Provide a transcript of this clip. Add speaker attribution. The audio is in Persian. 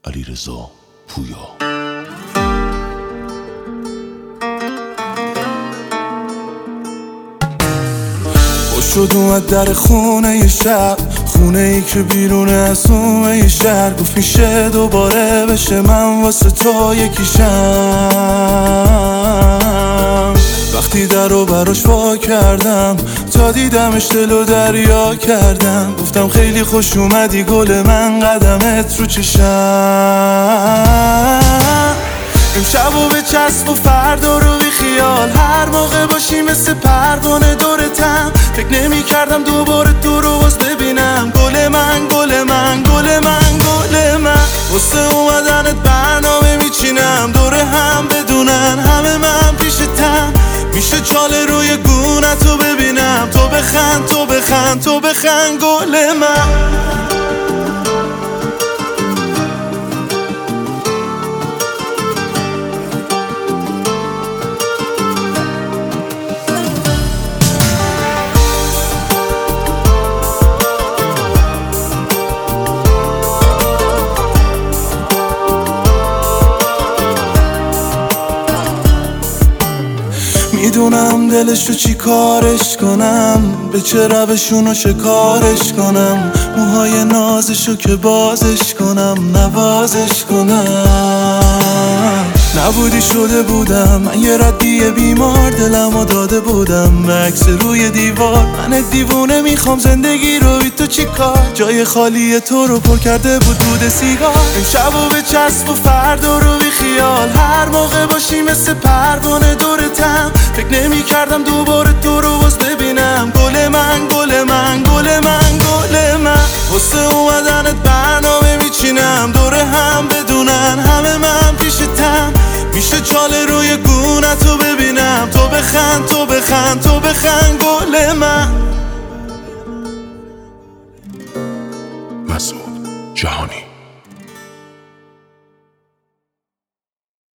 Speaker 1: علیرضا پویا.
Speaker 2: شد اومد در خونه ی شب، خونه ای که بیرونه از اومه ی شهر. گفت میشه دوباره بشه من واسه تو یکیشم. وقتی در رو براش وا کردم تا دیدمش دلو دریا کردم. گفتم خیلی خوش اومدی گل من، قدمت رو چشم. امشب و به چسب و فردا رو بی خیال، هر موقع باشی مثل پروانه دورتم. فکر نمی کردم دوباره تو رو باز ببینم. گل من گل من گل من گل من، واسه اومدنت برنامه میچینم. دوره هم بدونن همه من پیشتم. میشه چاله روی گونتو ببینم. تو بخند تو بخند تو بخند گل من. میدونم دلشو چی کارش کنم، به چه روشونو شکارش کنم. موهای نازشو که بازش کنم نوازش کنم. نبودی شده بودم من یه ردیه بیمار، دلمو داده بودم به عکس روی دیوار. من دیوونه میخوام زندگی رو بی تو چی کار، جای خالی تو رو پر کرده بود دود سیگار. امشب و به چسب و فردا رو بی خیال، هر موقع باشی مثل پروانه دورتم. فکر نمی کردم دوباره تو رو باز ببینم. گل من گل من گل من گل من، واسه اومدنت برنامه میچینم. دوره هم بدونن همه من پیشتم. میشه چاله روی گونتو ببینم. تو بخند تو بخند تو بخند گل من.
Speaker 1: مسعود جهانی.